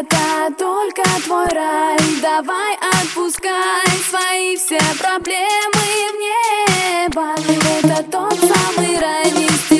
это только твой рай. Давай отпускай свои все проблемы в небо. Это тот самый рай, без